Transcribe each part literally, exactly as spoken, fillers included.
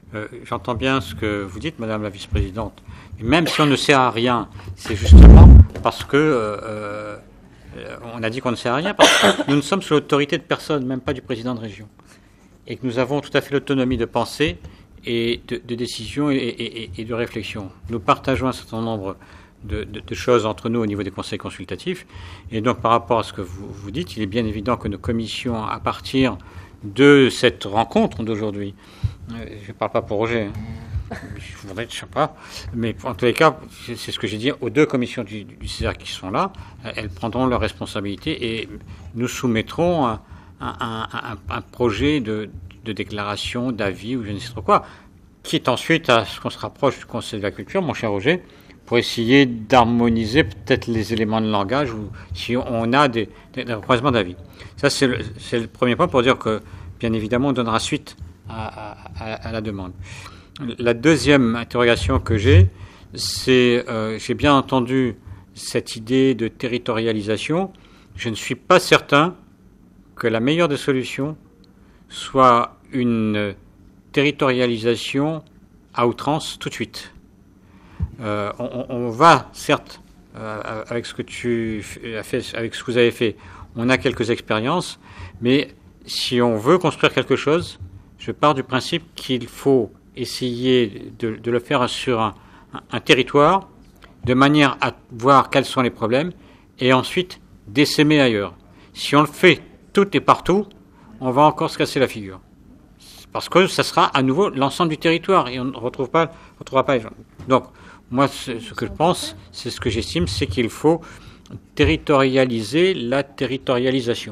Euh, j'entends bien ce que vous dites, Madame la vice-présidente. Et même si on ne sert à rien, c'est justement parce que euh, euh, on a dit qu'on ne sert à rien, parce que nous ne sommes sous l'autorité de personne, même pas du président de région, et que nous avons tout à fait l'autonomie de pensée et de, de décision et, et, et de réflexion. Nous partageons un certain nombre de, de, de choses entre nous au niveau des conseils consultatifs, et donc par rapport à ce que vous, vous dites, il est bien évident que nos commissions, à partir de cette rencontre d'aujourd'hui, je ne parle pas pour Roger, hein. Je voudrais, je ne sais pas, mais en tous les cas, c'est ce que j'ai dit aux deux commissions du, du César qui sont là, elles prendront leurs responsabilités et nous soumettrons un, un, un, un projet de, de déclaration, d'avis ou je ne sais trop quoi, qui est ensuite à ce qu'on se rapproche du Conseil de la culture, mon cher Roger, pour essayer d'harmoniser peut-être les éléments de langage ou si on a des, des, des croisements d'avis. Ça, c'est le, c'est le premier point pour dire que, bien évidemment, on donnera suite à, à, à la demande. La deuxième interrogation que j'ai, c'est, euh, j'ai bien entendu cette idée de territorialisation. Je ne suis pas certain que la meilleure des solutions soit une territorialisation à outrance tout de suite. Euh, on, on va, certes, euh, avec ce que tu as fait, avec ce que vous avez fait, on a quelques expériences, mais si on veut construire quelque chose, je pars du principe qu'il faut essayer de, de le faire sur un, un, un territoire, de manière à voir quels sont les problèmes, et ensuite d'essaimer ailleurs. Si on le fait tout et partout, on va encore se casser la figure. Parce que ça sera à nouveau l'ensemble du territoire, et on ne retrouve pas, on retrouvera pas les gens. Donc, moi, ce, ce que je pense, c'est ce que j'estime, c'est qu'il faut territorialiser la territorialisation.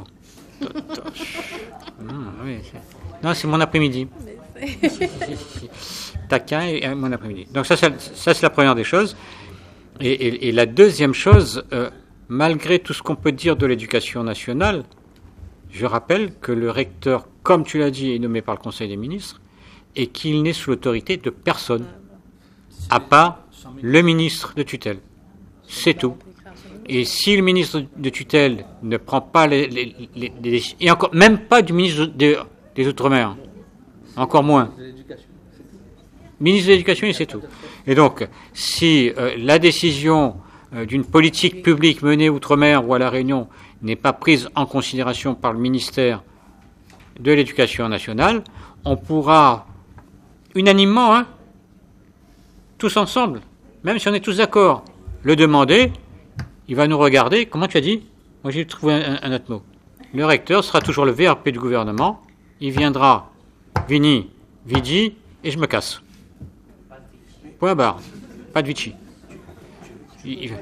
Non, oui, c'est... non, c'est mon après-midi. Taquin et mon après-midi. Donc ça, ça, ça, c'est la première des choses. Et, et, et la deuxième chose, euh, malgré tout ce qu'on peut dire de l'éducation nationale, je rappelle que le recteur, comme tu l'as dit, est nommé par le Conseil des ministres et qu'il n'est sous l'autorité de personne, à part le ministre de tutelle. C'est tout. Et si le ministre de tutelle ne prend pas les, les, les, les et encore même pas du ministre de, des Outre-mer, encore moins. Ministre de l'Éducation, et c'est tout. Et donc, si euh, la décision euh, d'une politique publique menée Outre-mer ou à La Réunion n'est pas prise en considération par le ministère de l'Éducation nationale, on pourra unanimement, hein, tous ensemble, même si on est tous d'accord, le demander. Il va nous regarder. Comment tu as dit? Moi, j'ai trouvé un, un autre mot. Le recteur sera toujours le V R P du gouvernement. Il viendra, Vini, Vidi, et je me casse. Point barre. Pas de Vichy. Il, il...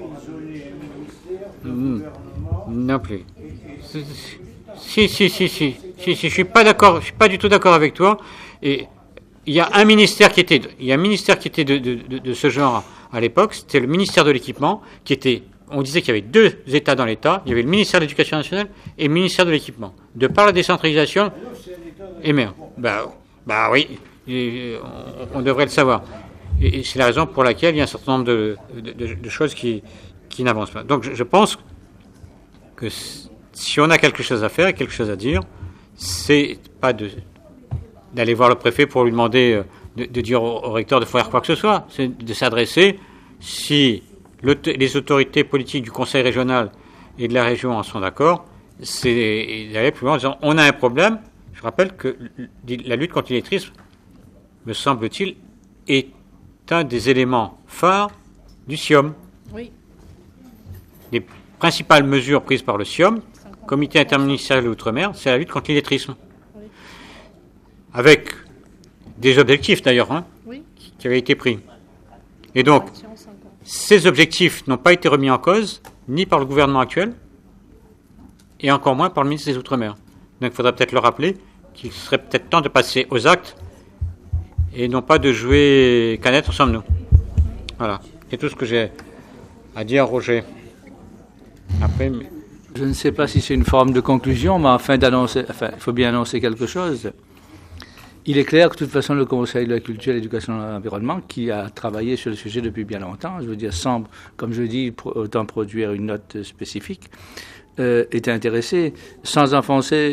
Non plus. Si, si, si, si, si, si, je suis pas d'accord. Je suis pas du tout d'accord avec toi. Et il y a un ministère qui était, il y a un ministère qui était de, de, de, de ce genre à l'époque. C'était le ministère de l'Équipement, qui était. On disait qu'il y avait deux États dans l'État. Il y avait le ministère de l'Éducation nationale et le ministère de l'Équipement. De par la décentralisation, et merde. Bah, bah oui, et on, on devrait le savoir. Et, et c'est la raison pour laquelle il y a un certain nombre de, de, de, de choses qui, qui n'avancent pas. Donc je, je pense que si on a quelque chose à faire et quelque chose à dire, c'est pas de, d'aller voir le préfet pour lui demander de, de dire au, au recteur de faire quoi que ce soit. C'est de s'adresser si... les autorités politiques du Conseil régional et de la région en sont d'accord, c'est d'aller plus loin en disant on a un problème. Je rappelle que la lutte contre l'illettrisme, me semble-t-il, est un des éléments phares du C I O M. Oui. Les principales mesures prises par le C I O M, Comité interministériel de l'Outre-mer, c'est la lutte contre l'illettrisme. Oui. Avec des objectifs d'ailleurs, hein, oui, qui avaient été pris. Et donc, ces objectifs n'ont pas été remis en cause, ni par le gouvernement actuel, et encore moins par le ministre des Outre-mer. Donc il faudrait peut-être le rappeler qu'il serait peut-être temps de passer aux actes, et non pas de jouer canette ensemble nous. Voilà, c'est tout ce que j'ai à dire, Roger. Après, mais... Je ne sais pas si c'est une forme de conclusion, mais afin d'annoncer, enfin, il faut bien annoncer quelque chose. Il est clair que de toute façon, le Conseil de la culture et de l'éducation et de l'environnement, qui a travaillé sur le sujet depuis bien longtemps, je veux dire, semble, comme je dis, autant produire une note spécifique, euh, est intéressé, sans enfoncer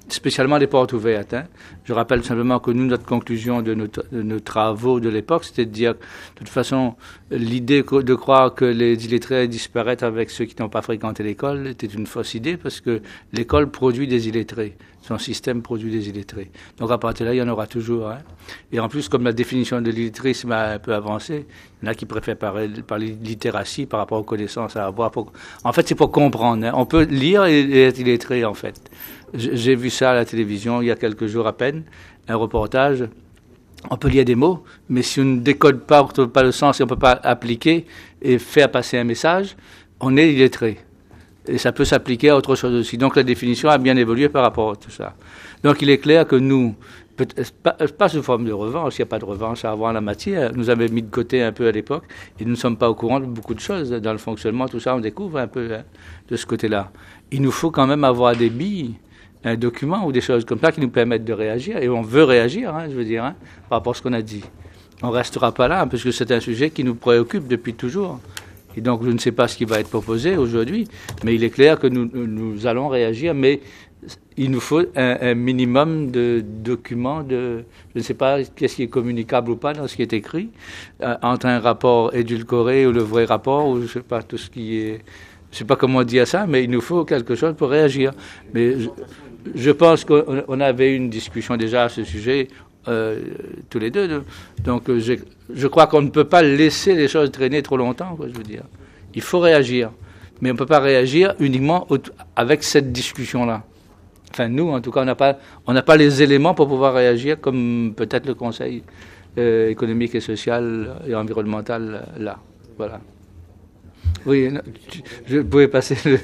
spécialement des portes ouvertes. Hein. Je rappelle simplement que nous, notre conclusion de nos, de nos travaux de l'époque, c'était de dire, de toute façon, l'idée de croire que les illettrés disparaissent avec ceux qui n'ont pas fréquenté l'école était une fausse idée, parce que l'école produit des illettrés. Son système produit des illettrés. Donc à partir de là, il y en aura toujours. Hein. Et en plus, comme la définition de l'illettrisme a un peu avancé, il y en a qui préfèrent parler, parler de littératie par rapport aux connaissances à avoir. Pour... En fait, c'est pour comprendre. Hein. On peut lire et être illettré, en fait. J'ai vu ça à la télévision il y a quelques jours à peine, un reportage. On peut lire des mots, mais si on ne décode pas, on ne trouve pas le sens et on ne peut pas appliquer et faire passer un message, on est illettré. Et ça peut s'appliquer à autre chose aussi. Donc la définition a bien évolué par rapport à tout ça. Donc il est clair que nous, pas, pas sous forme de revanche, il n'y a pas de revanche à avoir en la matière, nous avons mis de côté un peu à l'époque et nous ne sommes pas au courant de beaucoup de choses. Dans le fonctionnement, tout ça, on découvre un peu hein, de ce côté-là. Il nous faut quand même avoir des billes, un document ou des choses comme ça qui nous permettent de réagir. Et on veut réagir, hein, je veux dire, hein, par rapport à ce qu'on a dit. On ne restera pas là, parce que c'est un sujet qui nous préoccupe depuis toujours. Et donc, je ne sais pas ce qui va être proposé aujourd'hui, mais il est clair que nous, nous allons réagir, mais il nous faut un, un minimum de documents, de, je ne sais pas qu'est-ce qui est communicable ou pas dans ce qui est écrit, euh, entre un rapport édulcoré ou le vrai rapport, ou je ne sais pas, tout ce qui est... Je ne sais pas comment dire ça, mais il nous faut quelque chose pour réagir. Mais je, je pense qu'on avait une discussion déjà à ce sujet, Euh, tous les deux. Donc, euh, je, je crois qu'on ne peut pas laisser les choses traîner trop longtemps, quoi, je veux dire. Il faut réagir. Mais on ne peut pas réagir uniquement au, avec cette discussion-là. Enfin, nous, en tout cas, on n'a pas, on n'a pas les éléments pour pouvoir réagir comme peut-être le Conseil euh, économique et social et environnemental, là. Voilà. Oui, non, tu, je pouvais passer le...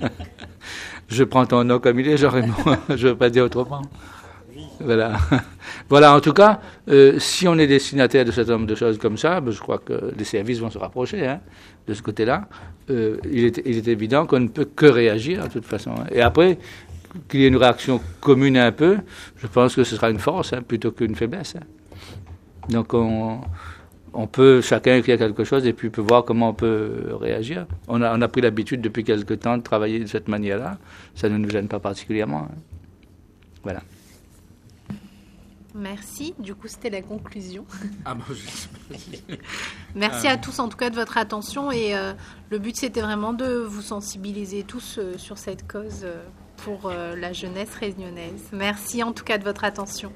Je prends ton nom comme il est, Jean-Raymond. Je ne veux pas dire autrement. Voilà. Voilà, en tout cas, euh, si on est destinataire de certain nombre de choses comme ça, ben, je crois que les services vont se rapprocher hein, de ce côté-là. Euh, il, est, il est évident qu'on ne peut que réagir, de toute façon. Hein. Et après, qu'il y ait une réaction commune un peu, je pense que ce sera une force hein, plutôt qu'une faiblesse. Hein. Donc, on, on peut chacun écrire quelque chose et puis peut voir comment on peut réagir. On a, on a pris l'habitude depuis quelque temps de travailler de cette manière-là. Ça ne nous gêne pas particulièrement. Hein. Voilà. Merci. Du coup, c'était la conclusion. Ah bon, je sais pas. Merci ah. à tous, en tout cas, de votre attention. Et euh, le but, c'était vraiment de vous sensibiliser tous euh, sur cette cause euh, pour euh, la jeunesse réunionnaise. Merci, en tout cas, de votre attention.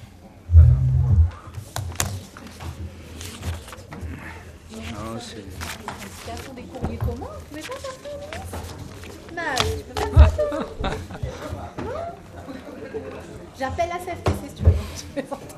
Non, c'est... Ce des courriers communs, vous pouvez pas faire ça, Nage, tu peux pas faire ça. J'appelle la C F T C si tu veux.